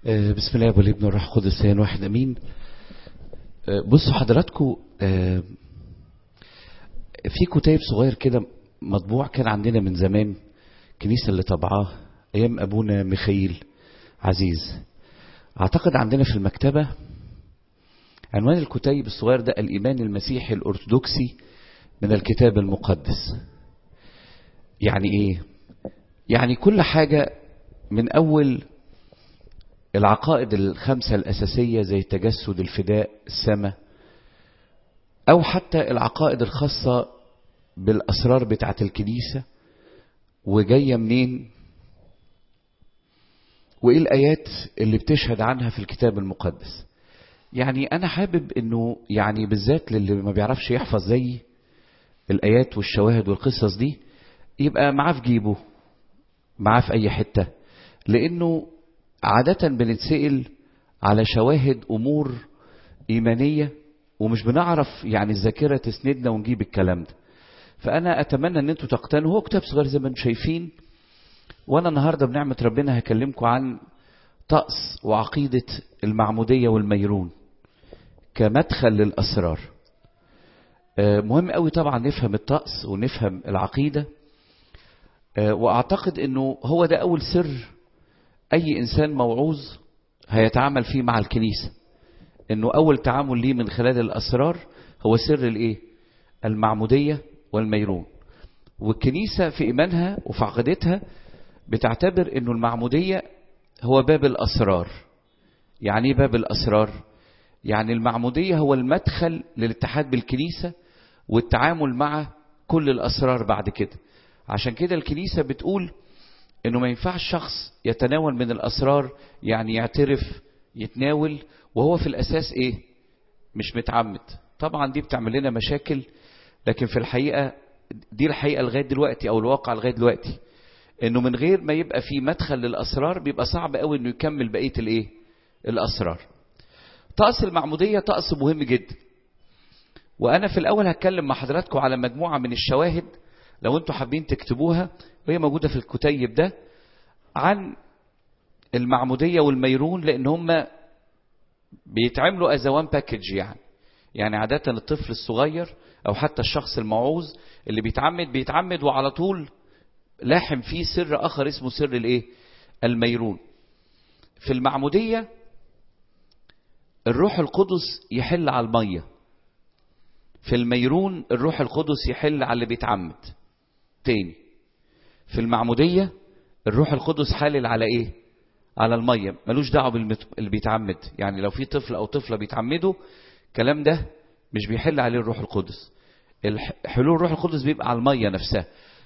بسم الله والابن والروح القدس ثاني واحد امين. بصوا حضراتكم، في كتاب صغير كده مطبوع كان عندنا من زمان، الكنيسه اللي طبعاه ايام ابونا ميخائيل عزيز، اعتقد عندنا في المكتبه. عنوان الكتيب الصغير ده الايمان المسيحي الارثوذكسي من الكتاب المقدس. يعني ايه؟ يعني كل حاجه من اول العقائد الخمسة الأساسية زي التجسد، الفداء، السماء، أو حتى العقائد الخاصة بالأسرار بتاعة الكنيسة وجاية منين، وإيه الآيات اللي بتشهد عنها في الكتاب المقدس. يعني أنا حابب إنه يعني بالذات للي ما بيعرفش يحفظ زي الآيات والشواهد والقصص دي يبقى معاه في جيبه، معاه في أي حتة، لأنه عادة بنتسأل على شواهد أمور إيمانية ومش بنعرف يعني الذاكرة تسندنا ونجيب الكلام ده. فأنا أتمنى أن أنتوا تقتنوا. هو كتاب صغير زي ما انتم شايفين، وأنا النهاردة بنعمة ربنا هكلمكم عن طقس وعقيدة المعمودية والميرون كمدخل للأسرار. مهم قوي طبعا نفهم الطقس ونفهم العقيدة، وأعتقد أنه هو ده أول سر أي إنسان موعوظ هيتعامل فيه مع الكنيسة، إنه أول تعامل ليه من خلال الأسرار هو سر الإيه؟ المعمودية والميرون. والكنيسة في إيمانها وفي عقيدتها بتعتبر إنه المعمودية هو باب الأسرار. يعني إيه باب الأسرار؟ يعني المعمودية هو المدخل للاتحاد بالكنيسة والتعامل مع كل الأسرار بعد كده. عشان كده الكنيسة بتقول انه ما ينفعش شخص يتناول من الاسرار، يعني يعترف يتناول وهو في الاساس ايه؟ مش متعمد. طبعا دي بتعمل لنا مشاكل، لكن في الحقيقة دي الحقيقة لغاية دلوقتي او الواقع لغاية دلوقتي، انه من غير ما يبقى في مدخل للاسرار بيبقى صعب قوي انه يكمل بقية الايه؟ الاسرار. طقس المعمودية طقس مهم جدا، وانا في الاول هتكلم مع حضراتكم على مجموعة من الشواهد لو انتوا حابين تكتبوها، وهي موجودة في الكتيب ده، عن المعمودية والميرون، لان هم بيتعملوا as a one package. يعني عادة الطفل الصغير او حتى الشخص الموعوظ اللي بيتعمد وعلى طول لاحم فيه سر اخر اسمه سر الايه؟ الميرون. في المعمودية الروح القدس يحل على المية، في الميرون الروح القدس يحل على اللي بيتعمد. تاني، في المعمودية الروح القدس حالل على ايه؟ على المية، ملوش دعوه باللي بيتعمد. يعني لو في طفل او طفلة بيتعمدوا الكلام ده مش بيحل عليه الروح القدس، حلول الروح القدس بيبقى على المية نفسها.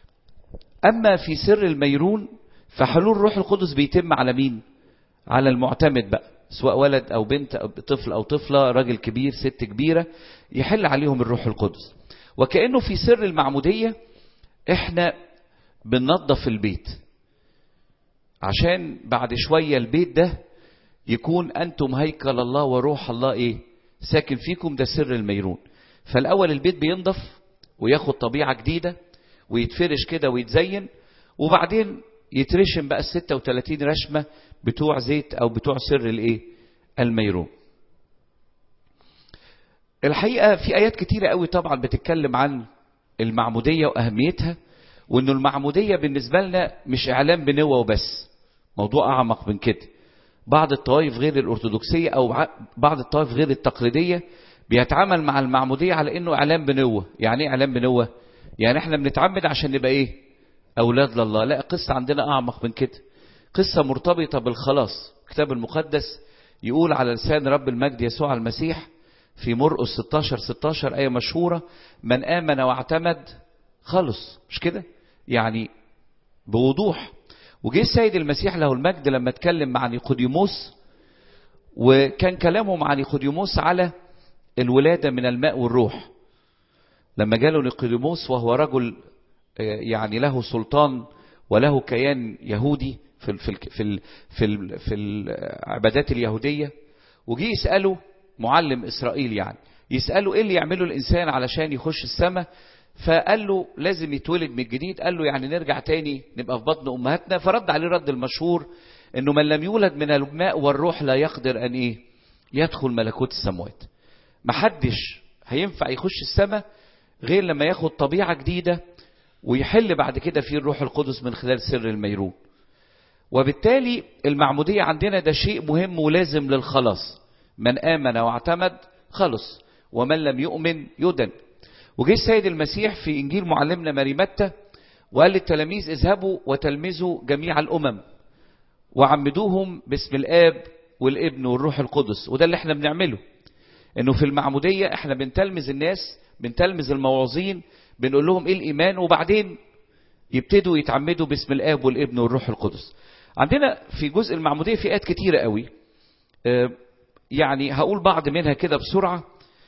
اما في سر الميرون فحلول الروح القدس بيتم على مين؟ على المعتمد بقى، سواء ولد او بنت أو طفل او طفلة، راجل كبير ست كبيرة، يحل عليهم الروح القدس. وكأنه في سر المعمودية احنا بننظف البيت عشان بعد شوية البيت ده يكون أنتم هيكل الله وروح الله إيه؟ ساكن فيكم. ده سر الميرون. فالأول البيت بينضف وياخد طبيعة جديدة ويتفرش كده ويتزين، وبعدين يترشم بقى 36 رشمة بتوع زيت أو بتوع سر الإيه؟ الميرون. الحقيقة في آيات كتيرة قوي طبعا بتتكلم عن المعمودية وأهميتها، وإنه المعمودية بالنسبة لنا مش إعلان بنوة وبس، موضوع أعمق من كده. بعض الطوائف غير الأرثوذكسية أو بعض الطوائف غير التقليدية بيتعامل مع المعمودية على إنه إعلان بنوة. يعني إيه إعلان بنوة؟ يعني إحنا بنتعمد عشان نبقى إيه؟ أولاد لله. لا، قصة عندنا أعمق من كده، قصة مرتبطة بالخلاص. الكتاب المقدس يقول على لسان رب المجد يسوع المسيح في مرقس 16 آية مشهورة: من آمن واعتمد خلص. مش كده؟ يعني بوضوح. وجه السيد المسيح له المجد لما اتكلم مع نيقوديموس، وكان كلامه مع نيقوديموس على الولادة من الماء والروح. لما جاله نيقوديموس وهو رجل يعني له سلطان وله كيان يهودي في العبادات اليهودية، وجي يسأله معلم إسرائيل، يعني يسأله ايه اللي يعمله الإنسان علشان يخش السماء. فقال له لازم يتولد من جديد. قال له يعني نرجع تاني نبقى في بطن أمهاتنا. فرد عليه رد المشهور انه من لم يولد من الماء والروح لا يقدر ان ايه؟ يدخل ملكوت السماوات. محدش هينفع يخش السماء غير لما ياخد طبيعة جديدة ويحل بعد كده فيه الروح القدس من خلال سر الميرون. وبالتالي المعمودية عندنا ده شيء مهم ولازم للخلاص. من آمن واعتمد خلص، ومن لم يؤمن يدن. وجه السيد المسيح في إنجيل معلمنا ماري متى وقال للتلاميذ اذهبوا وتلمذوا جميع الأمم وعمدوهم باسم الآب والابن والروح القدس. وده اللي احنا بنعمله، انه في المعمودية احنا بنتلمذ الناس، بنتلمذ الموعظين، بنقول لهم ايه الإيمان، وبعدين يبتدوا يتعمدوا باسم الآب والابن والروح القدس. عندنا في جزء المعمودية في آيات كتيرة قوي، يعني هقول بعض منها كده بسرعة.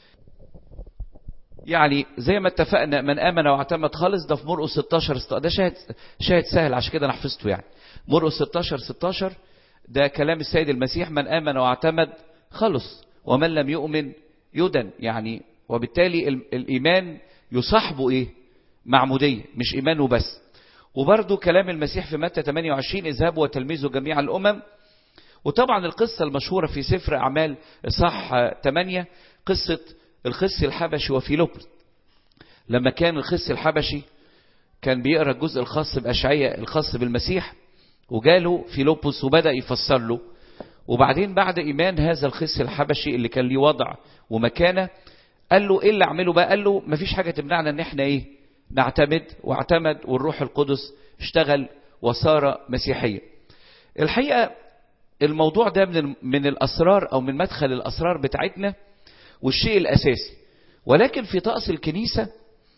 يعني زي ما اتفقنا من آمن واعتمد خالص، ده في مرقس 16 ده شاهد سهل عشان كده انا حفظته. يعني مرقس 16 ده كلام السيد المسيح، من آمن واعتمد خلص ومن لم يؤمن يدن. يعني وبالتالي الإيمان يصاحبه ايه؟ معمودية، مش إيمانه بس. وبرضو كلام المسيح في متى 28 اذهبوا وتلمذوا جميع الأمم. وطبعا القصة المشهورة في سفر أعمال إصحاح 8 قصة الخصي الحبشي وفيلبس. لما كان الخصي الحبشي كان بيقرأ الجزء الخاص بأشعياء الخاص بالمسيح، وجاله فيلبس وبدأ يفسر له. وبعدين بعد إيمان هذا الخصي الحبشي اللي كان ليه وضع ومكانة، قال له ايه اللي اعمله بقى؟ قال له مفيش حاجة تمنعنا ان احنا ايه؟ نعتمد. واعتمد والروح القدس اشتغل وصار مسيحيا. الحقيقة الموضوع ده من الأسرار أو من مدخل الأسرار بتاعتنا والشيء الأساسي. ولكن في طقس الكنيسة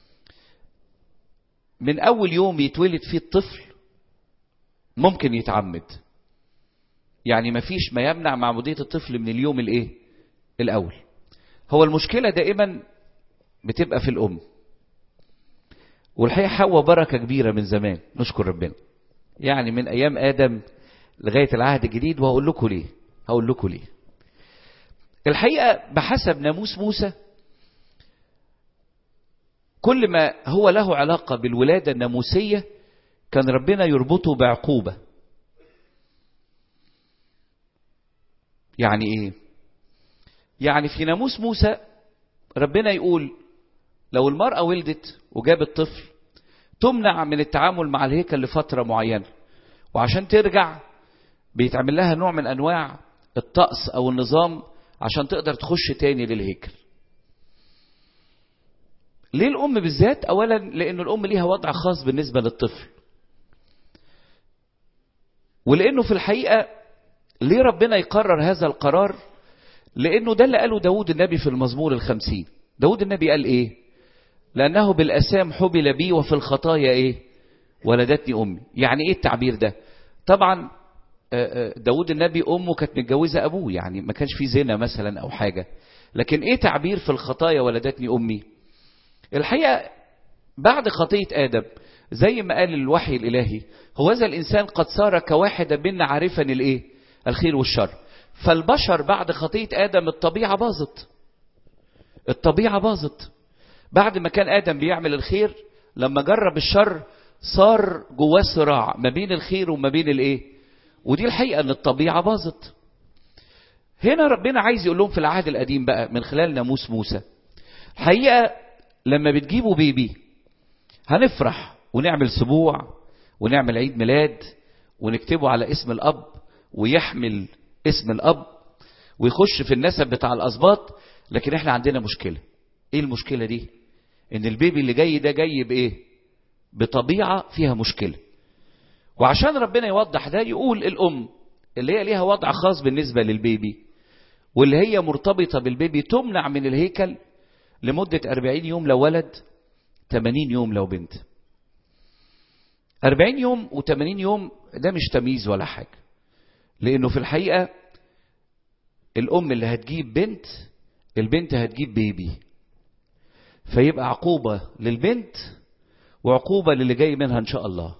من أول يوم يتولد فيه الطفل ممكن يتعمد. يعني مفيش ما يمنع معمودية الطفل من اليوم الايه؟ الأول. هو المشكلة دائما بتبقى في الأم. والحقيقة حواء بركة كبيرة من زمان، نشكر ربنا. يعني من أيام آدم لغاية العهد الجديد. وهقول لكم ليه. هقول لكم ليه. الحقيقة بحسب ناموس موسى كل ما هو له علاقة بالولادة الناموسية كان ربنا يربطه بعقوبة. يعني ايه؟ يعني في ناموس موسى ربنا يقول لو المرأة ولدت وجابت طفل تمنع من التعامل مع الهيكل لفترة معينة، وعشان ترجع بيتعمل لها نوع من أنواع الطقس أو النظام عشان تقدر تخش تاني للهيكل. ليه الأم بالذات؟ أولا لأنه الأم ليها وضع خاص بالنسبة للطفل، ولأنه في الحقيقة ليه ربنا يقرر هذا القرار؟ لأنه ده اللي قاله داود النبي في المزمور 50. داود النبي قال إيه؟ لأنه بالأسام حبل بي وفي الخطايا إيه؟ ولدتني أمي. يعني إيه التعبير ده؟ طبعا داود النبي أمه كانت متجوزة أبوه، يعني ما كانش في زنا مثلا أو حاجة. لكن إيه تعبير في الخطايا ولدتني أمي؟ الحقيقة بعد خطية آدم زي ما قال الوحي الإلهي هو ذا الإنسان قد صار كواحد منا عارفا الإيه؟ الخير والشر. فالبشر بعد خطية آدم الطبيعة باظت. الطبيعة باظت. بعد ما كان آدم بيعمل الخير لما جرب الشر صار جواه صراع ما بين الخير وما بين الإيه؟ ودي الحقيقة ان الطبيعة باظت. هنا ربنا عايز يقول لهم في العهد القديم بقى من خلال ناموس موسى، الحقيقة لما بتجيبوا بيبي هنفرح ونعمل سبوع ونعمل عيد ميلاد ونكتبه على اسم الأب ويحمل اسم الأب ويخش في النسب بتاع الأسباط. لكن احنا عندنا مشكلة. ايه المشكلة دي؟ ان البيبي اللي جاي ده جاي بايه؟ بطبيعة فيها مشكلة. وعشان ربنا يوضح ده يقول الأم اللي هي ليها وضع خاص بالنسبة للبيبي واللي هي مرتبطة بالبيبي تمنع من الهيكل لمدة 40 يوم لو ولد، 80 يوم لو بنت. 40 يوم و80 يوم ده مش تمييز ولا حاجة، لأنه في الحقيقة الأم اللي هتجيب بنت، البنت هتجيب بيبي، فيبقى عقوبة للبنت وعقوبة للي جاي منها إن شاء الله.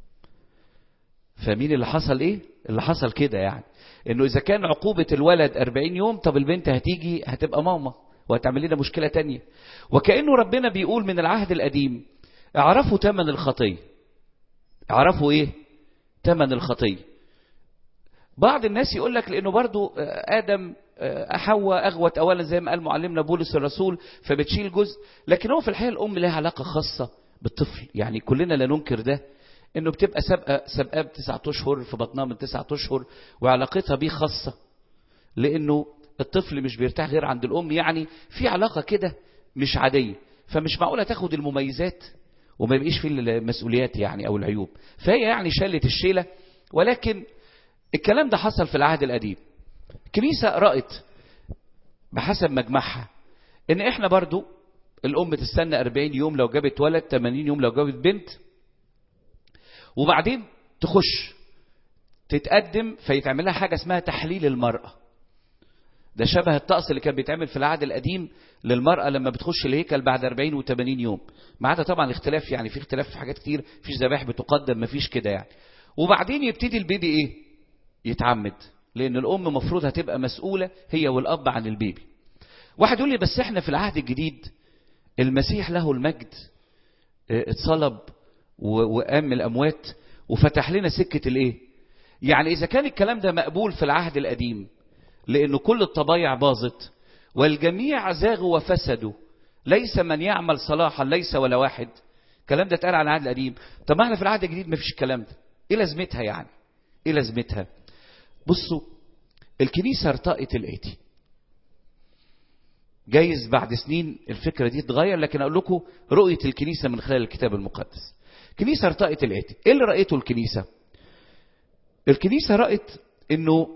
فمين اللي حصل ايه؟ اللي حصل كده يعني انه اذا كان عقوبة الولد 40 يوم، طب البنت هتيجي هتبقى ماما وهتعمل لنا مشكلة تانية. وكأنه ربنا بيقول من العهد القديم اعرفوا ثمن الخطية. اعرفوا ايه؟ ثمن الخطية. بعض الناس يقول لك لانه برضو ادم حواء اغوت اولا زي ما قال معلمنا بولس الرسول فبتشيل جزء، لكن هو في الحقيقه الام لها علاقه خاصه بالطفل. يعني كلنا لا ننكر ده، انه بتبقى سابقه ب9 اشهر في بطنها من 9 اشهر، وعلاقتها بيه خاصه، لانه الطفل مش بيرتاح غير عند الام. يعني في علاقه كده مش عاديه، فمش معقوله تاخد المميزات وما يبقيش في المسؤوليات يعني او العيوب. فهي يعني شالت الشيله. ولكن الكلام ده حصل في العهد القديم. الكنيسه رأت بحسب مجمعها ان احنا برضو الام تستنى 40 يوم لو جابت ولد، 80 يوم لو جابت بنت، وبعدين تخش تتقدم فيتعمل لها حاجه اسمها تحليل المراه. ده شبه الطقس اللي كان بيتعمل في العهد القديم للمرأة لما بتخش الهيكل بعد 40 و80 يوم. ما عدا طبعا الاختلاف، يعني في اختلاف في حاجات كتير، فيش ذبائح بتقدم، ما فيش كده يعني. وبعدين يبتدي البيبي ايه؟ يتعمد، لان الام مفروض هتبقى مسؤولة هي والاب عن البيبي. واحد يقول لي بس احنا في العهد الجديد المسيح له المجد اتصلب وقام من الاموات وفتح لنا سكة الايه؟ يعني اذا كان الكلام ده مقبول في العهد القديم لأنه كل الطبايع باظت والجميع زاغوا وفسدوا، ليس من يعمل صلاحا ليس ولا واحد. الكلام ده اتقال على العهد القديم. طب ما احنا في العهد الجديد ما فيش الكلام ده، ايه لازمتها يعني؟ ايه لازمتها؟ بصوا، الكنيسة ارتقت الاتي. جايز بعد سنين الفكرة دي تتغير، لكن اقول لكم رؤية الكنيسة من خلال الكتاب المقدس. الكنيسة ارتقت الاتي. ايه اللي رأيته الكنيسة؟ الكنيسة رأت انه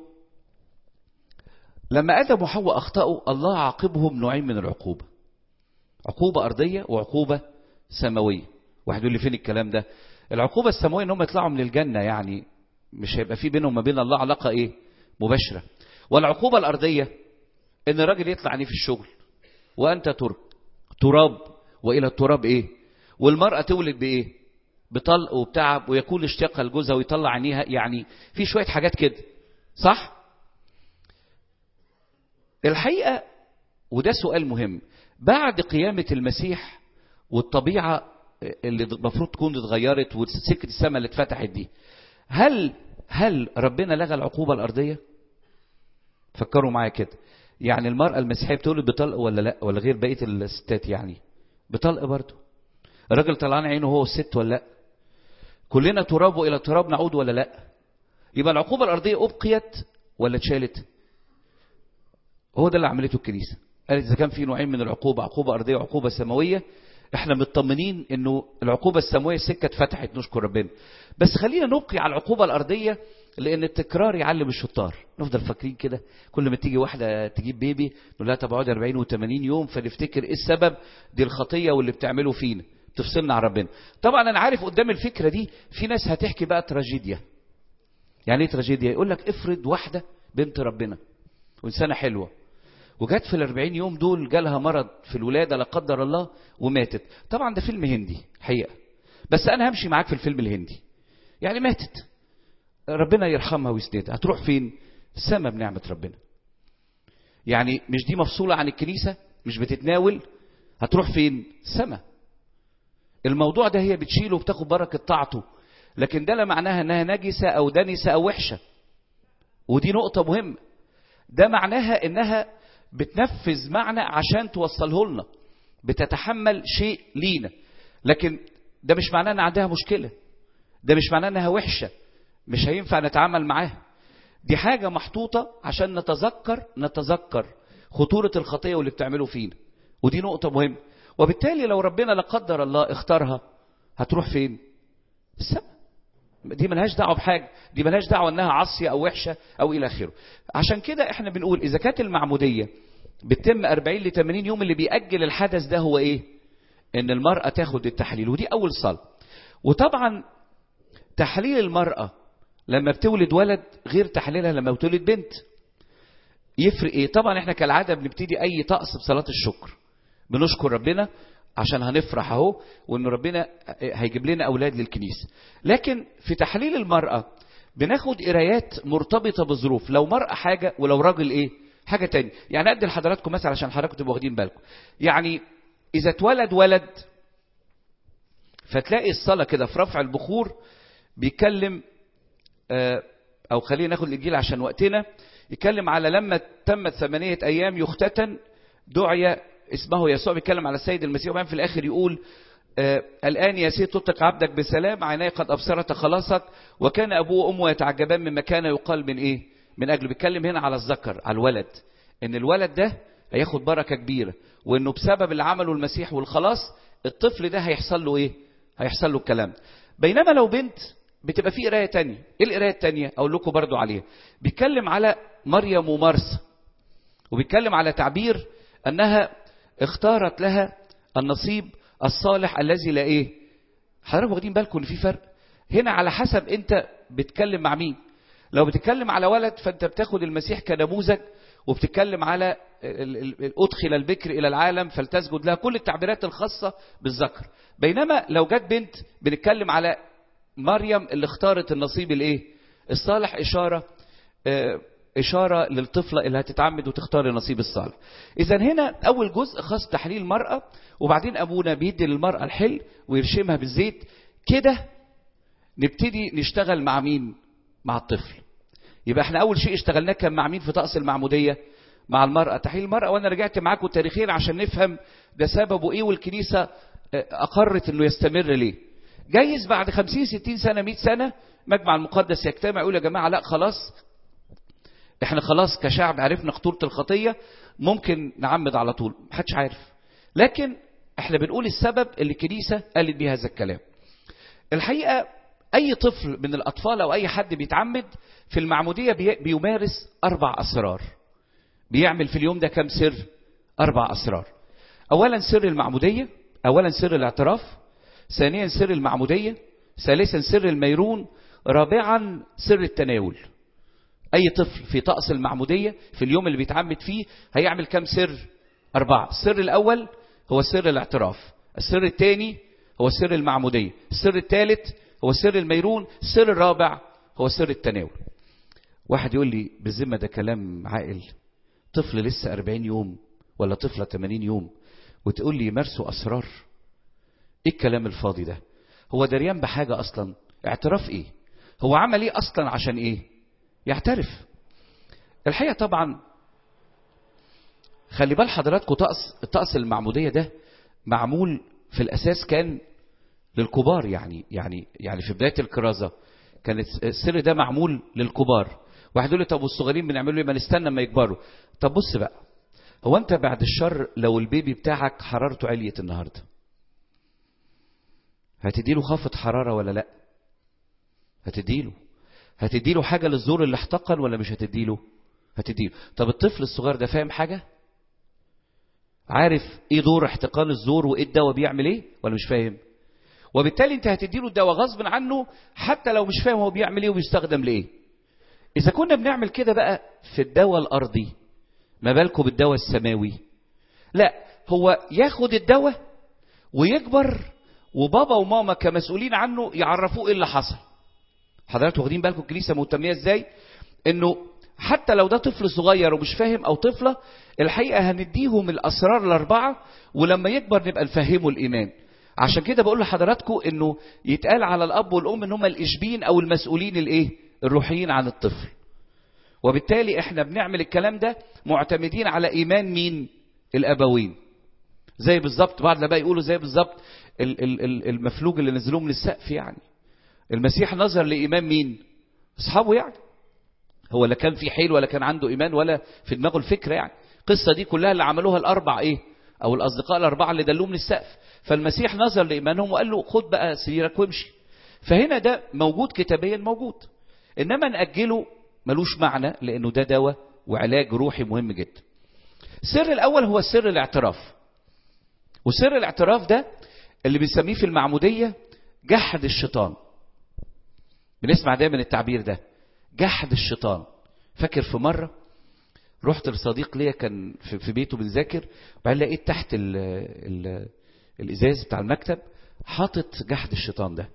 لما آدم وحواء أخطأوا الله عاقبهم نوعين من العقوبة، عقوبة أرضية وعقوبة سماوية. واحد يقول لي فين الكلام ده؟ العقوبة السماوية إنهم يطلعوا من الجنة، يعني مش هيبقى في بينهم وما بين الله علاقة إيه؟ مباشرة. والعقوبة الأرضية إن الراجل يطلع عنيه في الشغل وأنت تراب وإلى التراب إيه؟ والمرأة تولد بإيه؟ بطلق وبتعب ويكون اشتياقها لجوزها ويطلع عينيها. يعني في شوية حاجات كده، صح؟ الحقيقة وده سؤال مهم، بعد قيامة المسيح والطبيعة اللي المفروض تكون اتغيرت وسكة السماء اللي اتفتحت دي، هل ربنا لغى العقوبة الأرضية؟ فكروا معايا كده. يعني المرأة المسيحية بتولد بطلق ولا لا؟ ولا غير بقية الستات يعني بطلق برضه؟ الراجل طلعان عينه هو الست ولا لا؟ كلنا تراب وإلى تراب نعود ولا لا؟ يبقى العقوبة الأرضية أبقيت ولا اتشالت؟ هو ده اللي عملته الكنيسة. قالت إذا كان في نوعين من العقوبة، عقوبة أرضية وعقوبة سماوية، احنا مطمنين انه العقوبة السماوية السكة اتفتحت، نشكر ربنا. بس خلينا نبقي على العقوبة الأرضية، لأن التكرار يعلم الشطار. نفضل فاكرين كده كل ما تيجي واحدة تجيب بيبي نقول لها طب اقعدي 40 و80 يوم، فنفتكر ايه السبب؟ دي الخطية واللي بتعمله فينا تفصلنا عن ربنا. طبعا انا عارف قدام الفكرة دي في ناس هتحكي بقى تراجيديا. يعني ايه تراجيديا؟ يقول لك افرض واحدة بنت ربنا وإنسانة حلوة وجات في 40 يوم دول جالها مرض في الولادة لا قدر الله وماتت. طبعا ده فيلم هندي حقيقة، بس أنا همشي معاك في الفيلم الهندي. يعني ماتت، ربنا يرحمها ويسندها، هتروح فين؟ السماء بنعمة ربنا. يعني مش دي مفصولة عن الكنيسة؟ مش بتتناول؟ هتروح فين؟ السماء. الموضوع ده هي بتشيله وبتاخد بركة طاعته، لكن ده لا معناها انها نجسة او دنسة او وحشة. ودي نقطة مهمة. ده معناها انها بتنفذ معنى عشان توصله لنا، بتتحمل شيء لينا، لكن ده مش معناه ان عندها مشكلة، ده مش معناه انها وحشة مش هينفع نتعامل معاها. دي حاجة محطوطة عشان نتذكر خطورة الخطية واللي بتعمله فينا، ودي نقطة مهمة. وبالتالي لو ربنا لا قدر الله اختارها هتروح فين؟ السماء. دي ملهاش دعوه بحاجه، دي ملهاش دعوه انها عصيه او وحشه او الى اخره. عشان كده احنا بنقول اذا كانت المعموديه بتتم 40 ل 80 يوم، اللي بيأجل الحدث ده هو ايه؟ ان المراه تاخد التحليل، ودي اول صلاه. وطبعا تحليل المراه لما بتولد ولد غير تحليلها لما بتولد بنت. يفرق ايه؟ طبعا احنا كالعاده بنبتدي اي طقس بصلاه الشكر، بنشكر ربنا عشان هنفرح اهو وان ربنا هيجيب لنا اولاد للكنيسه. لكن في تحليل المراه بناخد قرايات مرتبطه بظروف، لو مراه حاجه ولو راجل ايه حاجه تانية. يعني ادي لحضراتكم مثلا عشان حضراتكم تبقوا واخدين بالكم. يعني اذا اتولد ولد فتلاقي الصلاه كده في رفع البخور بيتكلم أو خلينا ناخد الإنجيل عشان وقتنا، يتكلم على لما تمت 8 أيام يختتن دعي اسمه يسوع، بيتكلم على السيد المسيح. وبعدين في الآخر يقول الآن يا سيد تطلق عبدك بسلام، عيناي قد أبصرت خلاصك. وكان أبوه وأمه يتعجبان مما كان يقال من إيه؟ من أجله. بيتكلم هنا على الذكر، على الولد، إن الولد ده هياخد بركة كبيرة، وإنه بسبب اللي عمله المسيح والخلاص الطفل ده هيحصل له إيه؟ هيحصل له الكلام. بينما لو بنت بتبقى فيه قراية تانية. إيه القراية التانية؟ أقول لكم برضو عليها. بيتكلم على مريم ومرسى، وبيتكلم على تعبير أنها اختارت لها النصيب الصالح الذي لا إيه. حضرتك واخدين بالكم إن في فرق هنا على حسب أنت بتتكلم مع مين. لو بتتكلم على ولد فأنت بتاخد المسيح كنموذج، وبتتكلم على أدخل البكر إلى العالم فلتسجد لها، كل التعبيرات الخاصة بالذكر. بينما لو جت بنت بنتكلم على مريم اللي اختارت النصيب الايه الصالح، إشارة للطفلة اللي هتتعمد وتختار النصيب الصالح. إذا هنا أول جزء خاص تحليل المرأة، وبعدين أبونا بيدي للمرأة الحل ويرشمها بالزيت كده. نبتدي نشتغل مع مين؟ مع الطفل. يبقى احنا أول شيء اشتغلناه كان مع مين في طقس المعمودية؟ مع المرأة، تحليل المرأة. وأنا رجعت معاكم تاريخيا عشان نفهم ده سببه إيه، والكنيسة أقرت إنه يستمر ليه. جايز بعد 50 60 سنة 100 سنة مجمع المقدس يجتمع يقول يا جماعة لا خلاص، احنا خلاص كشعب عرفنا خطورة الخطية، ممكن نعمد على طول. محدش عارف، لكن احنا بنقول السبب اللي الكنيسة قالت بيه هذا الكلام. الحقيقة اي طفل من الاطفال او اي حد بيتعمد في المعمودية بيمارس 4 أسرار. بيعمل في اليوم ده كم سر؟ 4 أسرار. اولا سر المعمودية، اولا سر الاعتراف، ثانيا سر المعمودية، ثالثا سر الميرون، رابعا سر التناول. أي طفل في طقس المعمودية في اليوم اللي بيتعمد فيه هيعمل كم سر؟ 4. السر الأول هو سر الاعتراف، السر الثاني هو سر المعمودية، السر الثالث هو سر الميرون، السر الرابع هو سر التناول. واحد يقول لي بالذمة ده كلام عاقل؟ طفل لسه 40 يوم ولا طفلة 80 يوم وتقول لي يمارسوا أسرار؟ ايه الكلام الفاضي ده؟ هو دريان بحاجة اصلا؟ اعتراف ايه؟ هو عمل ايه اصلا عشان ايه يعترف؟ الحقيقة طبعا خلي بال حضراتكم، طقس المعمودية ده معمول في الاساس كان للكبار. يعني في بداية الكرازة كان السر ده معمول للكبار. واحد يقول لي طب والصغيرين بنعمله ايه؟ ما نستنى ما يكبروا. طب بص بقى، هو انت بعد الشر لو البيبي بتاعك حرارته عليت النهارده هتديله خافض حرارة ولا لا؟ هتديله حاجة للزور اللي احتقن ولا مش هتديله؟ هتديله. طب الطفل الصغير ده فاهم حاجة؟ عارف ايه دور احتقان الزور وايه الدواء بيعمل ايه ولا مش فاهم؟ وبالتالي انت هتديله الدواء غصب عنه حتى لو مش فاهم هو بيعمل ايه وبيستخدم لايه. اذا كنا بنعمل كده بقى في الدواء الارضي، ما بالكم بالدواء السماوي؟ لا، هو ياخد الدواء ويكبر وبابا وماما كمسؤولين عنه يعرفوه ايه اللي حصل. حضراتكم واخدين بالكم الكنيسه مهتميه ازاي؟ انه حتى لو ده طفل صغير ومش فاهم او طفله، الحقيقه هنديهم الاسرار ال4 ولما يكبر نبقى نفهمه الايمان. عشان كده بقول لحضراتكم انه يتقال على الاب والام ان هم الاشبين او المسؤولين الايه الروحيين عن الطفل. وبالتالي احنا بنعمل الكلام ده معتمدين على ايمان مين؟ الابوين. زي بالظبط بعض الاباء يقولوا زي بالظبط المفلوج اللي نزلوه من السقف. يعني المسيح نظر لإيمان مين؟ أصحابه. يعني هو لا كان في حيل ولا كان عنده إيمان ولا في دماغه الفكرة. يعني القصة دي كلها اللي عملوها ال4 إيه؟ أو الأصدقاء ال4 اللي دلوه من السقف. فالمسيح نظر لإيمانهم وقال له خد بقى سريرك وامشي. فهنا ده موجود كتابيا موجود، إنما نأجله ملوش معنى، لأنه ده دواء وعلاج روحي مهم جدا. السر الأول هو سر الاعتراف. وسر الاعتراف ده اللي بنسميه في المعمودية جحد الشيطان. بنسمع دايما التعبير ده، جحد الشيطان. فاكر في مرة رحت لصديق ليا كان في بيته بنذاكر، وبعدين لقيت تحت الإزاز بتاع المكتب حاطط جحد الشيطان ده.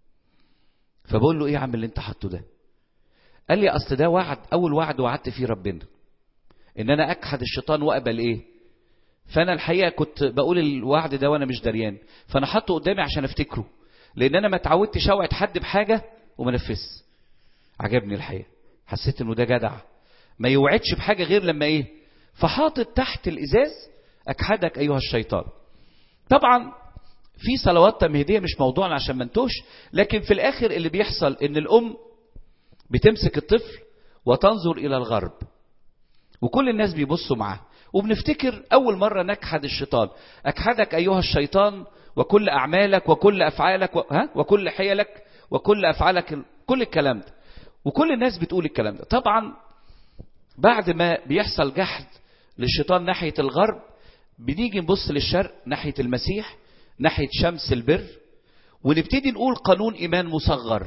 فبقول له ايه يا عم اللي انت حاطه ده؟ قال لي اصل ده وعد، اول وعد وعدت فيه ربنا ان انا اجحد الشيطان واقبل ايه. فانا الحقيقه كنت بقول الوعد ده وانا مش دريان، فانا حاطه قدامي عشان افتكره، لان انا ما اتعودتش اوعد حد بحاجه وما نفذش. عجبني الحقيقه. حسيت انه ده جدع ما يوعدش بحاجة غير لما ايه، فحاطط تحت الازاز اكحدك ايها الشيطان. طبعا في صلوات تمهيدية مش موضوعنا عشان ما نتوش، لكن في الاخر اللي بيحصل ان الام بتمسك الطفل وتنظر الى الغرب، وكل الناس بيبصوا معاه، وبنفتكر اول مرة نكحد الشيطان، اكحدك ايها الشيطان وكل اعمالك وكل افعالك وكل حيلك وكل افعالك، كل الكلام ده، وكل الناس بتقول الكلام ده. طبعا بعد ما بيحصل جحد للشيطان ناحية الغرب، بنيجي نبص للشرق ناحية المسيح، ناحية شمس البر، ونبتدي نقول قانون إيمان مصغر.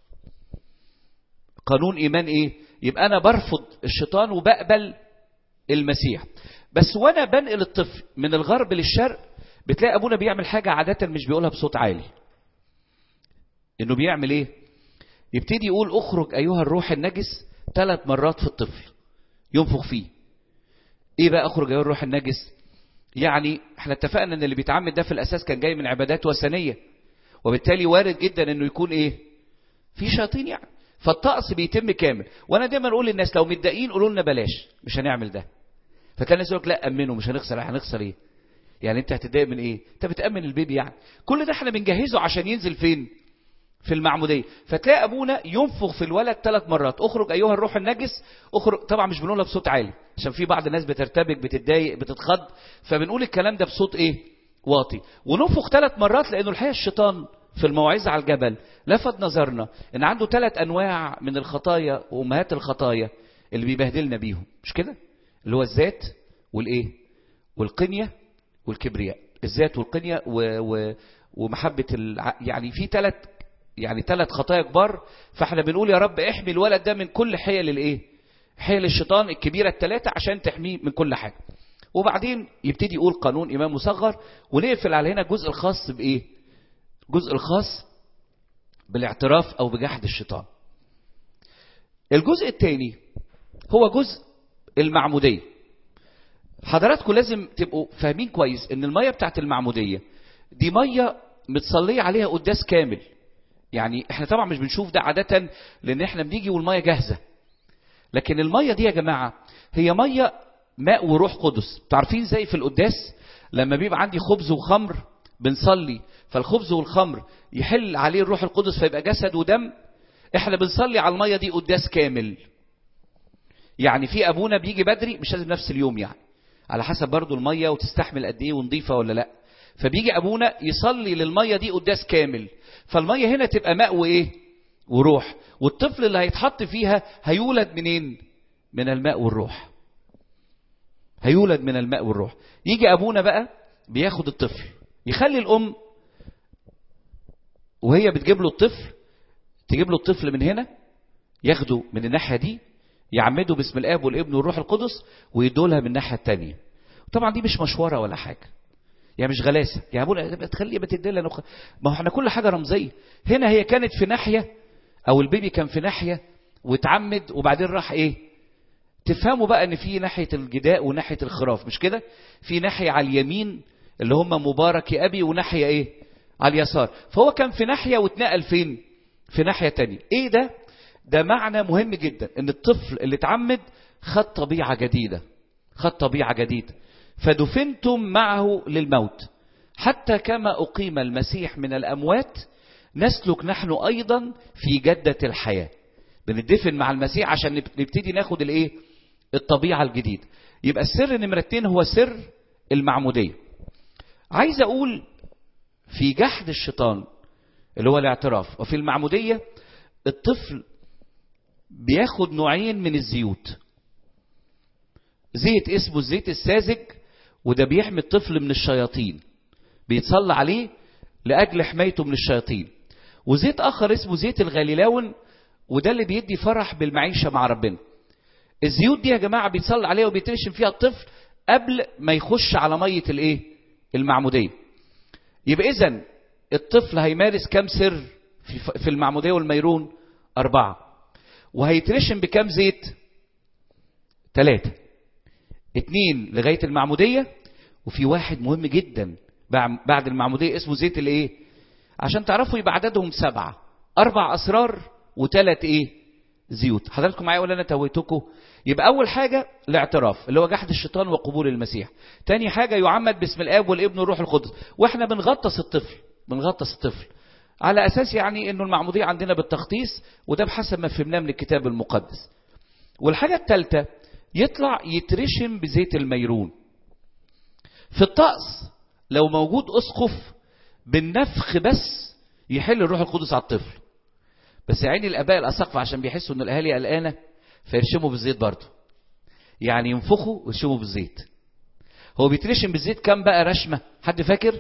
قانون إيمان إيه؟ يبقى أنا برفض الشيطان وبقبل المسيح. بس وأنا بنقل الطفل من الغرب للشرق، بتلاقي أبونا بيعمل حاجة عادة مش بيقولها بصوت عالي. إنه بيعمل إيه؟ يبتدي يقول اخرج أيها الروح النجس 3 مرات في الطفل، ينفخ فيه. إيه بقى اخرج أيها الروح النجس؟ يعني احنا اتفقنا ان اللي بيتعمد ده في الاساس كان جاي من عبادات وثنيه، وبالتالي وارد جدا انه يكون ايه، في شياطين يعني، فالطقس بيتم كامل. وانا دايما اقول للناس لو متضايقين قولوا لنا بلاش، مش هنعمل ده. فتلاقي الناس يقول لك لا امنوا، مش هنخسر ايه يعني، انت هتتضايق من ايه؟ انت بتامن البيبي يعني. كل ده احنا بنجهزه عشان ينزل فين؟ في المعموديه. فتلاقي ابونا ينفخ في الولد 3 مرات، اخرج ايها الروح النجس، اخرج. طبعا مش بنقولها بصوت عالي عشان في بعض الناس بترتبك بتتضايق بتتخض، فبنقول الكلام ده بصوت ايه، واطي. وننفخ 3 مرات لانه الحقيقه الشيطان في الموعظه على الجبل لفت نظرنا ان عنده 3 انواع من الخطايا وامهات الخطايا اللي بيبهدلنا بيهم، مش كده؟ اللي هو الذات والايه، والقنيه والكبرياء. الذات والقنيه ومحبه يعني في 3 خطايا كبار. فاحنا بنقول يا رب احمي الولد ده من كل حيل الايه، حيل الشيطان الكبيره ال3 عشان تحميه من كل حاجه. وبعدين يبتدي يقول قانون ايمان مصغر، ونقفل على هنا الجزء الخاص بايه، الجزء الخاص بالاعتراف او بجحد الشيطان. الجزء الثاني هو جزء المعموديه. حضراتكم لازم تبقوا فاهمين كويس ان الميه بتاعت المعموديه دي ميه متصليه عليها قداس كامل. يعني احنا طبعا مش بنشوف ده عادة لان احنا بنيجي والمية جاهزة، لكن المية دي يا جماعة هي مية ماء وروح قدس. تعرفين زي في القداس لما بيبقى عندي خبز وخمر بنصلي، فالخبز والخمر يحل عليه الروح القدس فيبقى جسد ودم، احنا بنصلي على المية دي قداس كامل. يعني في ابونا بيجي بدري، مش لازم نفس اليوم يعني، على حسب برضو المية وتستحمل قد ايه ونضيفة ولا لا، فبيجي ابونا يصلي للمية دي قداس كامل. فالمية هنا تبقى ماء وايه، وروح. والطفل اللي هيتحط فيها هيولد منين؟ من الماء والروح. هيولد من الماء والروح. يجي ابونا بقى بياخد الطفل، يخلي الام وهي بتجيب له الطفل، تجيب له الطفل من هنا، ياخده من الناحية دي، يعمده باسم الاب والابن والروح القدس، ويدولها من الناحية التانية. طبعا دي مش مشوره ولا حاجة، يعني مش غلاسه يا ابونا تخليه بتدلنا ما هو احنا كل حاجه رمزيه. هنا هي كانت في ناحيه، او البيبي كان في ناحيه واتعمد وبعدين راح ايه، تفهموا بقى ان في ناحيه الجداء وناحيه الخراف، مش كده؟ في ناحيه على اليمين اللي هم مبارك يا ابي، وناحيه ايه، على اليسار. فهو كان في ناحيه واتنقل فين، في ناحيه تانية. ايه ده؟ ده معنى مهم جدا ان الطفل اللي اتعمد خد طبيعه جديده، خد طبيعه جديده. فدفنتم معه للموت حتى كما أقيم المسيح من الأموات نسلك نحن أيضا في جدة الحياة. بندفن مع المسيح عشان نبتدي ناخد الايه، الطبيعة الجديدة. يبقى السر نمرة 2 هو سر المعمودية. عايز أقول في جحد الشيطان اللي هو الاعتراف، وفي المعمودية الطفل بياخد نوعين من الزيوت. زيت اسمه الزيت الساذج، وده بيحمي الطفل من الشياطين، بيتصلى عليه لأجل حمايته من الشياطين. وزيت آخر اسمه زيت الغليلاون، وده اللي بيدي فرح بالمعيشة مع ربنا. الزيوت دي يا جماعة بيتصلى عليها وبيترشم فيها الطفل قبل ما يخش على مية الايه، المعمودية. يبقى إذن الطفل هيمارس كام سر في المعمودية والميرون؟ 4. وهيترشم بكام زيت؟ 3. 2 لغاية المعمودية، وفي واحد مهم جدا بعد المعمودية اسمه زيت الايه، عشان تعرفوا يبقى عددهم 7. 4 أسرار و3 ايه، زيوت. حضراتكم معايا ولا انا تويتكم؟ يبقى اول حاجه الاعتراف اللي هو جحد الشيطان وقبول المسيح. تاني حاجه يعمد باسم الاب والابن والروح القدس. واحنا بنغطس الطفل على اساس يعني انه المعموديه عندنا بالتغطيس، وده بحسب ما فهمناه من الكتاب المقدس. والحاجه الثالثه يطلع يترشم بزيت الميرون. في الطقس لو موجود اسقف بالنفخ بس يحل الروح القدس على الطفل، بس يا عيني الاباء الاساقفه عشان بيحسوا ان الاهالي قلقانه فيرشموا بالزيت برضه، يعني ينفخوا ويرشموا بالزيت. هو بيترشم بالزيت كام بقى رشمه؟ حد فاكر؟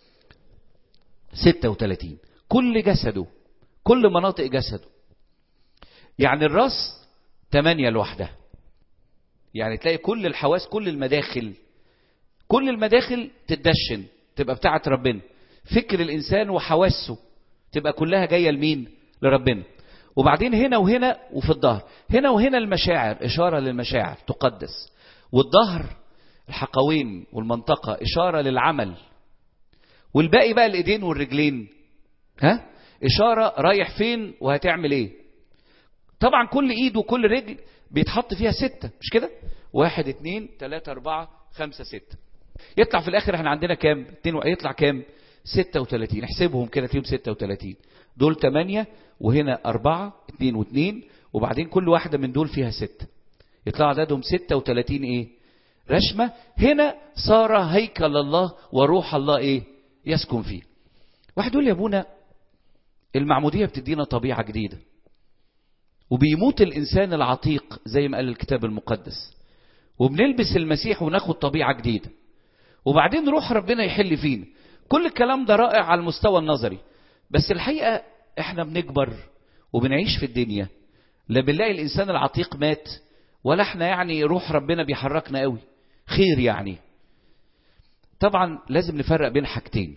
36. كل جسده، كل مناطق جسده. يعني الراس 8 لوحدها، يعني تلاقي كل الحواس، كل المداخل تتدشن تبقى بتاعه ربنا. فكر الانسان وحواسه تبقى كلها جايه لمين؟ لربنا. وبعدين هنا وهنا وفي الظهر، هنا وهنا المشاعر، اشاره للمشاعر تقدس. والظهر الحقوين والمنطقه اشاره للعمل. والباقي بقى الايدين والرجلين اشاره رايح فين وهتعمل ايه. طبعا كل ايد وكل رجل بيتحط فيها 6، مش كده؟ 1 2 3 4 5 6. يطلع في الاخر احنا عندنا كام؟ يطلع كام؟ 36. احسبهم كده فيهم 36. دول 8 وهنا 4 2 و2، وبعدين كل واحدة من دول فيها 6. يطلع عددهم 36 ايه؟ رشمة. هنا صار هيكل الله وروح الله ايه؟ يسكن فيه. واحد يقول لي يا ابونا المعمودية بتدينا طبيعة جديدة، وبيموت الانسان العتيق زي ما قال الكتاب المقدس، وبنلبس المسيح وناخد طبيعة جديدة، وبعدين روح ربنا يحل فينا. كل الكلام ده رائع على المستوى النظري، بس الحقيقة احنا بنكبر وبنعيش في الدنيا لا بنلاقي الانسان العتيق مات، ولا احنا يعني روح ربنا بيحركنا قوي خير يعني. طبعا لازم نفرق بين حاجتين،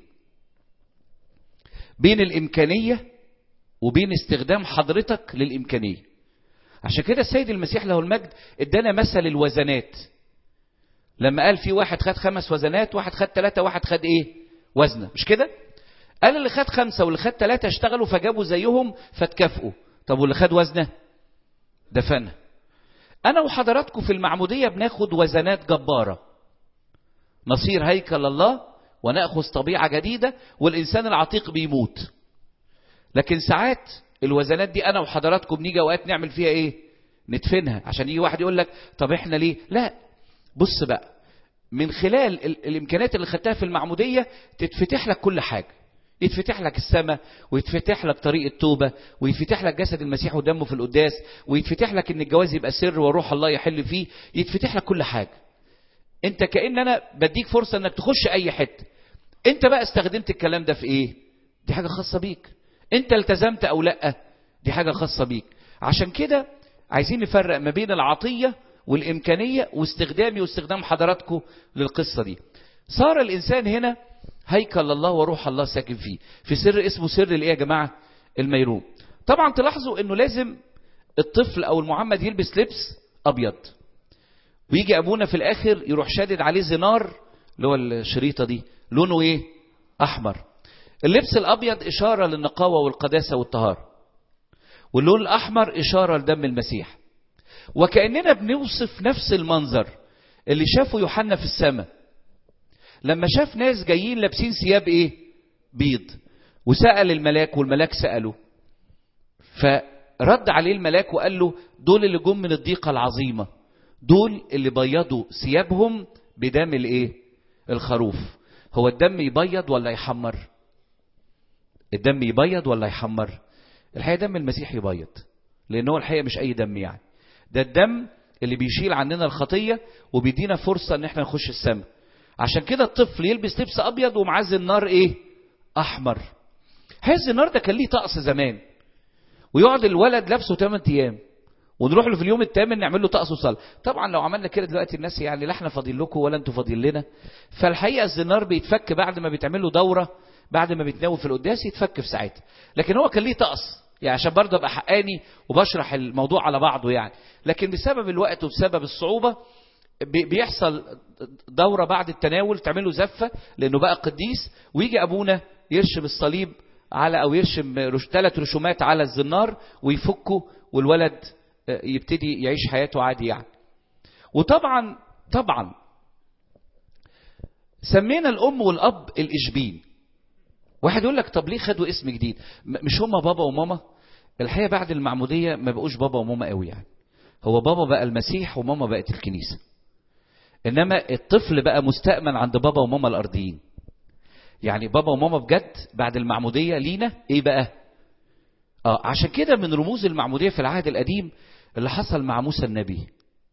بين الامكانية وبين استخدام حضرتك للامكانية. عشان كده السيد المسيح له المجد ادانا مثل الوزنات، لما قال في واحد خد 5 وزنات، واحد خد 3، واحد خد ايه؟ وزنة، مش كده؟ قال اللي خد 5 واللي خد 3 اشتغلوا فجابوا زيهم فاتكافئوا. طب واللي خد وزنة دفنها. انا وحضراتكم في المعمودية بناخد وزنات جبارة، نصير هيكل الله ونأخذ طبيعة جديدة، والإنسان العتيق بيموت. لكن ساعات الوزنات دي أنا وحضراتكم بنيجي أوقات نعمل فيها إيه؟ ندفنها. عشان يجي واحد يقول لك طب إحنا ليه؟ لا، بص بقى، من خلال الإمكانيات اللي خدتها في المعمودية تتفتح لك كل حاجة. يتفتح لك السماء، ويتفتح لك طريق التوبة، ويتفتح لك جسد المسيح ودمه في القداس، ويتفتح لك ان الجواز يبقى سر وروح الله يحل فيه. يتفتح لك كل حاجة. انت كأن انا بديك فرصة انك تخش اي حتة. انت بقى استخدمت الكلام ده في ايه؟ دي حاجة خاصة بيك. انت التزمت او لا، دي حاجة خاصة بيك. عشان كده عايزين نفرق ما بين العطية والامكانية واستخدامي واستخدام حضراتكم للقصة دي. صار الانسان هنا هيكل الله وروح الله ساكن فيه، في سر اسمه سر الايه يا جماعة؟ الميرون. طبعا تلاحظوا انه لازم الطفل او المعمد يلبس لبس ابيض، ويجي ابونا في الاخر يروح شادد عليه زنار اللي هو الشريطة دي لونه ايه؟ احمر. اللبس الابيض اشارة للنقاوة والقداسة والطهارة، واللون الاحمر اشارة لدم المسيح. وكأننا بنوصف نفس المنظر اللي شافه يوحنا في السماء لما شاف ناس جايين لابسين ثياب ايه؟ بيض. وسأل الملاك والملاك سأله، فرد عليه الملاك وقال له دول اللي جم من الضيقة العظيمة، دول اللي بيضوا ثيابهم بدم الايه؟ الخروف. هو الدم يبيض ولا يحمر؟ الدم يبيض ولا يحمر؟ الحقيقة دم المسيح يبيض، لأنه الحقيقة مش أي دم يعني، ده الدم اللي بيشيل عننا الخطية وبيدينا فرصة ان احنا نخش السماء. عشان كده الطفل يلبس لبس ابيض ومعاه زنار ايه؟ احمر. هذا الزنار ده كان ليه طقس زمان، ويقعد الولد لابسه 8 ايام، ونروح له في اليوم الثامن نعمل له طقس وصلاه. طبعا لو عملنا كده دلوقتي الناس يعني لا احنا فاضيين لكم ولا انتوا فاضيين لنا. فالحقيقه الزنار بيتفك بعد ما بيتعمل له دوره، بعد ما بيتناول في القداس يتفك في ساعتها. لكن هو كان ليه طقس، يعني عشان برضه ابقى حقاني وبشرح الموضوع على بعضه يعني. لكن بسبب الوقت وبسبب الصعوبه بيحصل دورة بعد التناول تعمل له زفة لأنه بقى قديس، ويجي أبونا يرشم الصليب على أو يرشم 3 رشومات على الزنار ويفكه والولد يبتدي يعيش حياته عادي يعني. وطبعا سمينا الأم والأب الإشبين. واحد يقول لك طب ليه خدوا اسم جديد؟ مش هما بابا وماما؟ الحقيقة بعد المعمودية ما بقوش بابا وماما قوي يعني. هو بابا بقى المسيح وماما بقت الكنيسة. إنما الطفل بقى مستأمن عند بابا وماما الأرضيين. يعني بابا وماما بجد بعد المعمودية لينا إيه بقى؟ عشان كده من رموز المعمودية في العهد القديم اللي حصل مع موسى النبي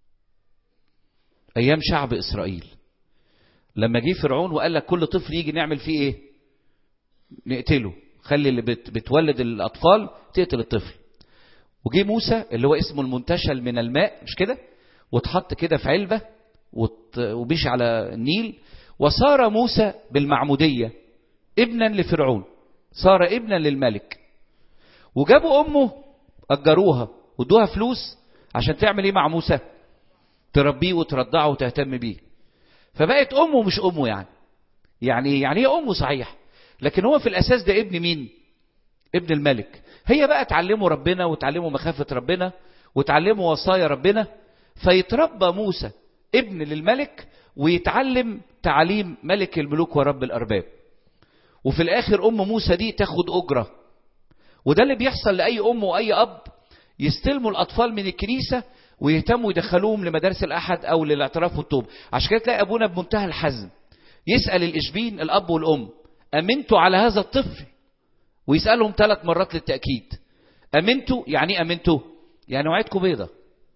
أيام شعب إسرائيل، لما جه فرعون وقال لك كل طفل يجي نعمل فيه إيه؟ نقتله، خلي اللي بتولد الأطفال تقتل الطفل. وجه موسى اللي هو اسمه المنتشل من الماء، مش كده؟ واتحط كده في علبة وبيش على النيل، وصار موسى بالمعمودية ابنا لفرعون، صار ابنا للملك. وجابوا أمه أجروها وادوها فلوس عشان تعمل ايه مع موسى؟ تربيه وترضعه وتهتم بيه. فبقت أمه مش أمه يعني هي أمه صحيح، لكن هو في الأساس ده ابن مين؟ ابن الملك. هي بقى تعلمه ربنا وتعلمه مخافة ربنا وتعلمه وصايا ربنا، فيتربى موسى ابن للملك ويتعلم تعليم ملك الملوك ورب الأرباب. وفي الآخر أم موسى دي تاخد أجرة. وده اللي بيحصل لأي أم وأي أب يستلموا الأطفال من الكنيسة ويهتموا يدخلوهم لمدارس الأحد أو للاعتراف والتوبة. عشان كده تلاقي أبونا بمنتهى الحزم يسأل الإشبين الأب والأم: أمنتوا على هذا الطفل؟ ويسألهم 3 مرات للتأكيد. أمنتوا يعني ايه أمنتوا؟ يعني وعدكم بيضة.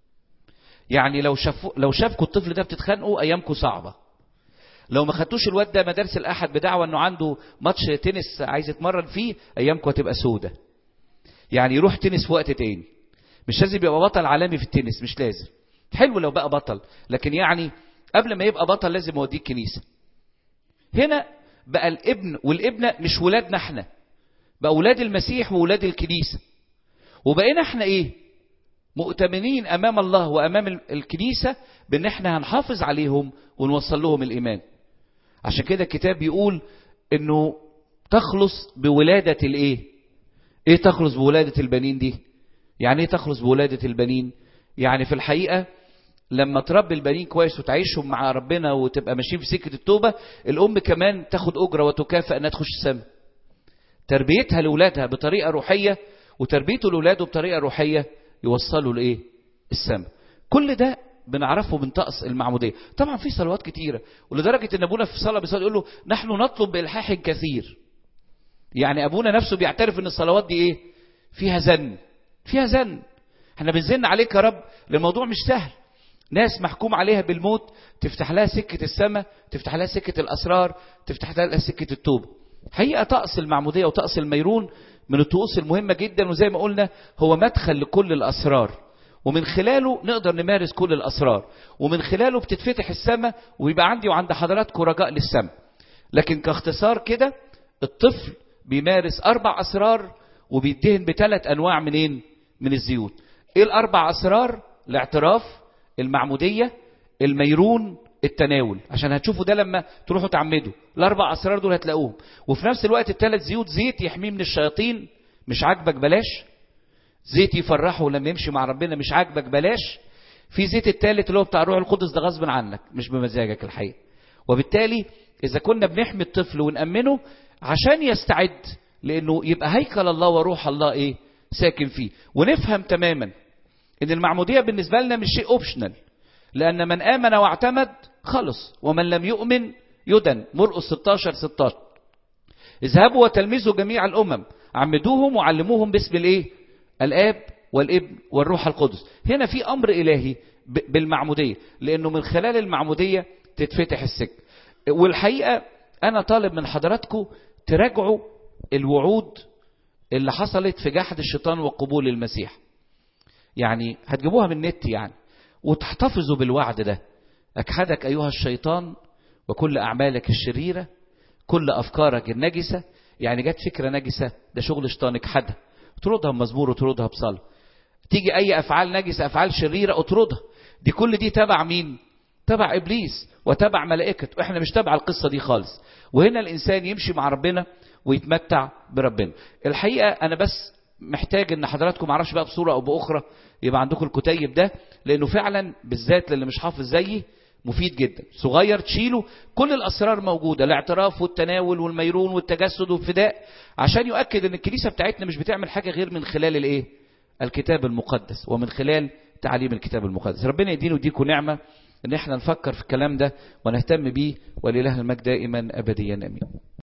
يعني لو شافكوا الطفل ده بتتخانقوا أيامكم صعبة. لو ما خدتوش الواد ده مدارس الأحد بدعوة أنه عنده ماتش تنس عايز يتمرن فيه، أيامكم هتبقى سودة. يعني يروح تنس في وقت تاني. مش لازم يبقى بطل عالمي في التنس، مش لازم. حلو لو بقى بطل، لكن يعني قبل ما يبقى بطل لازم يوديه الكنيسة. هنا بقى الابن والابنة مش ولادنا احنا، بقى ولاد المسيح وولاد الكنيسة. وبقينا احنا ايه؟ مؤتمنين امام الله وامام الكنيسة بان احنا هنحافظ عليهم ونوصل لهم الايمان. عشان كده الكتاب بيقول انه تخلص بولادة الايه؟ ايه تخلص بولادة البنين دي؟ يعني ايه تخلص بولادة البنين؟ يعني في الحقيقة لما تربي البنين كويس وتعيشهم مع ربنا وتبقى ماشيين في سكة التوبة، الام كمان تاخد اجرة وتكافئ انها تخش السماء. تربيتها لاولادها بطريقة روحية وتربيته لاولاده بطريقة روحية يوصلوا لايه؟ السماء. كل ده بنعرفه من طقس المعمودية. طبعا في صلوات كتيرة، ولدرجة ان ابونا في صلاة بيصلي يقول له: نحن نطلب بإلحاح كثير. يعني ابونا نفسه بيعترف ان الصلوات دي ايه؟ فيها زن. احنا بنزن عليك يا رب، الموضوع مش سهل. ناس محكوم عليها بالموت تفتح لها سكة السماء، تفتح لها سكة الأسرار، تفتح لها سكة التوبة. حقيقة طقس المعمودية وطقس الميرون من الطقوس المهمة جدا، وزي ما قلنا هو مدخل لكل الأسرار، ومن خلاله نقدر نمارس كل الأسرار، ومن خلاله بتتفتح السماء ويبقى عندي وعند حضراتكم رجاء للسماء. لكن كاختصار كده، الطفل بيمارس 4 أسرار وبيدهن ب3 أنواع من الزيوت. ايه ال4 أسرار؟ الاعتراف، المعمودية، الميرون، التناول. عشان هتشوفوا ده لما تروحوا تعمدوا، ال4 أسرار دول هتلاقوهم. وفي نفس الوقت ال3 زيوت: زيت يحميه من الشياطين، مش عاجبك بلاش. زيت يفرحه لما يمشي مع ربنا، مش عاجبك بلاش. في زيت الثالث اللي هو بتاع الروح القدس، ده غصب عنك مش بمزاجك الحقيقة. وبالتالي إذا كنا بنحمي الطفل ونأمنه عشان يستعد لأنه يبقى هيكل الله وروح الله ايه؟ ساكن فيه. ونفهم تماما ان المعمودية بالنسبة لنا مش شيء اوبشنال، لأن من آمن واعتمد خلص، ومن لم يؤمن يدن. مرقس 16:16. اذهبوا وتلمذوا جميع الأمم، عمدوهم وعلموهم باسم الايه؟ الآب والابن والروح القدس. هنا في أمر إلهي بالمعمودية، لأنه من خلال المعمودية تتفتح السكة. والحقيقة أنا طالب من حضراتكم تراجعوا الوعود اللي حصلت في جحد الشيطان وقبول المسيح. يعني هتجيبوها من النت يعني، وتحتفظوا بالوعد ده: أكحدك أيها الشيطان وكل أعمالك الشريرة، كل أفكارك النجسة. يعني جت فكرة نجسة، ده شغل شيطان، اكحدها، اطردها بمزمور وتردها بصلاة. تيجي أي أفعال نجسة، أفعال شريرة، اطردها. كل دي تبع مين؟ تبع إبليس وتبع ملائكته. احنا مش تبع القصة دي خالص. وهنا الإنسان يمشي مع ربنا ويتمتع بربنا. الحقيقة أنا بس محتاج ان حضراتكم معرفش بقى بصورة او باخرى يبقى عندكم الكتيب ده، لانه فعلا بالذات للي مش حافظ زيي مفيد جدا. صغير تشيله، كل الاسرار موجودة، الاعتراف والتناول والميرون والتجسد والفداء، عشان يؤكد ان الكنيسة بتاعتنا مش بتعمل حاجة غير من خلال الايه؟ الكتاب المقدس، ومن خلال تعليم الكتاب المقدس. ربنا يدينا ويديكم نعمة ان احنا نفكر في الكلام ده ونهتم بيه، ولله المجد دائما ابديا امين.